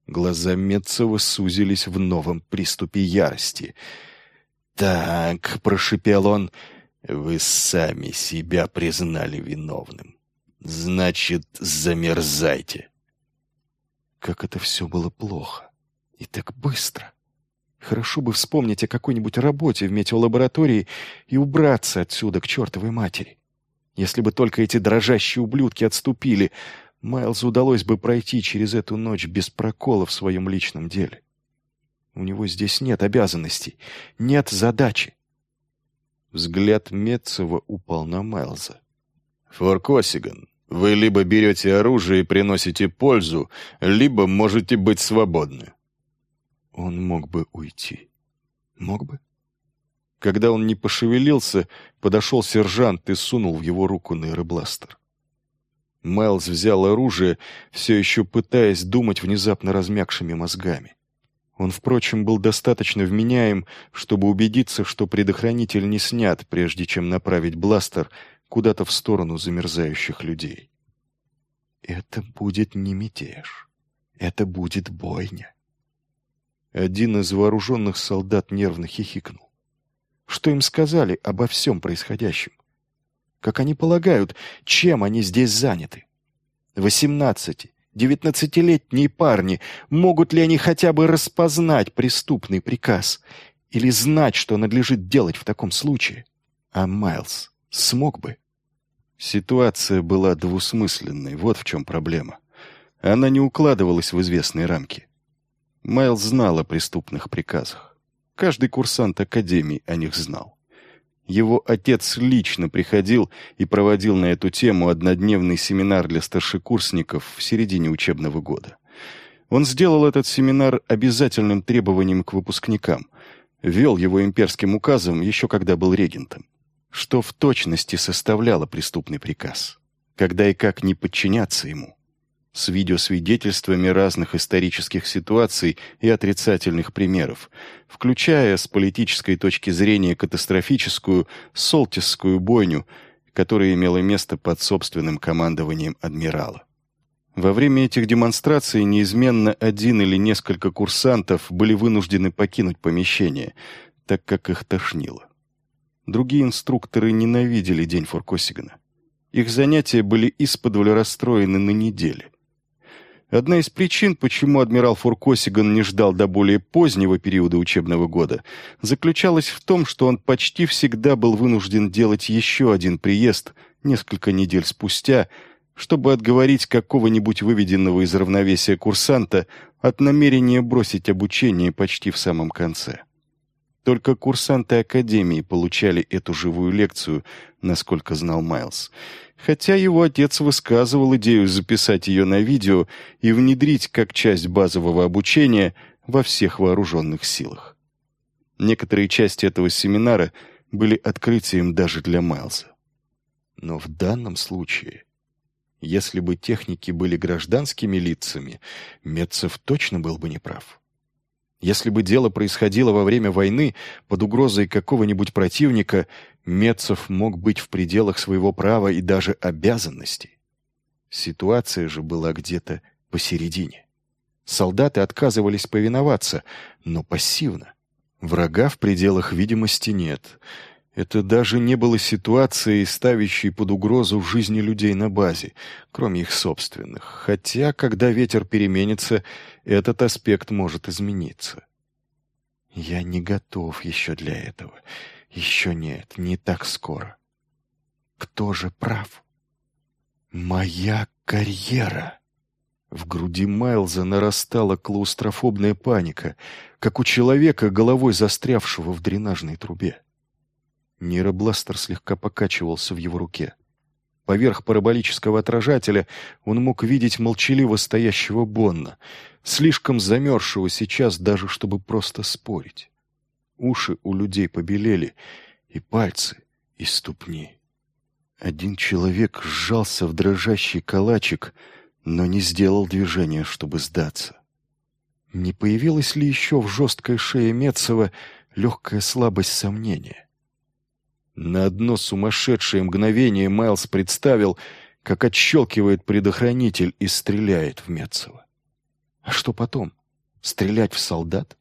Глаза Метцева сузились в новом приступе ярости. «Так», — прошипел он, — «вы сами себя признали виновным. Значит, замерзайте». Как это все было плохо. И так быстро. Хорошо бы вспомнить о какой-нибудь работе в метеолаборатории и убраться отсюда к чертовой матери. Если бы только эти дрожащие ублюдки отступили, Майлзу удалось бы пройти через эту ночь без прокола в своем личном деле. У него здесь нет обязанностей, нет задачи. Взгляд Метцева упал на Майлза. «Форкосиган, вы либо берете оружие и приносите пользу, либо можете быть свободны». Он мог бы уйти. Мог бы. Когда он не пошевелился, подошел сержант и сунул в его руку нейробластер. Майлз взял оружие, все еще пытаясь думать внезапно размякшими мозгами. Он, впрочем, был достаточно вменяем, чтобы убедиться, что предохранитель не снят, прежде чем направить бластер куда-то в сторону замерзающих людей. Это будет не мятеж. Это будет бойня. Один из вооруженных солдат нервно хихикнул. Что им сказали обо всем происходящем? Как они полагают, чем они здесь заняты? 18-19-летние парни, могут ли они хотя бы распознать преступный приказ или знать, что надлежит делать в таком случае? А Майлз смог бы? Ситуация была двусмысленной, вот в чем проблема. Она не укладывалась в известные рамки. Майлз знал о преступных приказах. Каждый курсант академии о них знал. Его отец лично приходил и проводил на эту тему однодневный семинар для старшекурсников в середине учебного года. Он сделал этот семинар обязательным требованием к выпускникам, ввел его имперским указом еще когда был регентом, что в точности составляло преступный приказ, когда и как не подчиняться ему, с видеосвидетельствами разных исторических ситуаций и отрицательных примеров, включая с политической точки зрения катастрофическую Солтисскую бойню, которая имела место под собственным командованием адмирала. Во время этих демонстраций неизменно один или несколько курсантов были вынуждены покинуть помещение, так как их тошнило. Другие инструкторы ненавидели День Форкосигана. Их занятия были исподволь расстроены на неделе. Одна из причин, почему адмирал Форкосиган не ждал до более позднего периода учебного года, заключалась в том, что он почти всегда был вынужден делать еще один приезд несколько недель спустя, чтобы отговорить какого-нибудь выведенного из равновесия курсанта от намерения бросить обучение почти в самом конце. Только курсанты академии получали эту живую лекцию, насколько знал Майлз, хотя его отец высказывал идею записать ее на видео и внедрить как часть базового обучения во всех вооруженных силах. Некоторые части этого семинара были открытием даже для Майлза. Но в данном случае, если бы техники были гражданскими лицами, Метцев точно был бы неправ. Если бы дело происходило во время войны под угрозой какого-нибудь противника, Метцев мог быть в пределах своего права и даже обязанностей. Ситуация же была где-то посередине. Солдаты отказывались повиноваться, но пассивно. Врага в пределах видимости нет. Это даже не было ситуацией, ставящей под угрозу жизни людей на базе, кроме их собственных. Хотя, когда ветер переменится, этот аспект может измениться. Я не готов еще для этого. Еще нет, не так скоро. Кто же прав? Моя карьера. В груди Майлза нарастала клаустрофобная паника, как у человека, головой застрявшего в дренажной трубе. Нейробластер слегка покачивался в его руке. Поверх параболического отражателя он мог видеть молчаливо стоящего Бонна, слишком замерзшего сейчас даже, чтобы просто спорить. Уши у людей побелели, и пальцы, и ступни. Один человек сжался в дрожащий калачик, но не сделал движения, чтобы сдаться. Не появилась ли еще в жесткой шее Метцева легкая слабость сомнения? На одно сумасшедшее мгновение Майлз представил, как отщелкивает предохранитель и стреляет в Метцева. А что потом? Стрелять в солдат?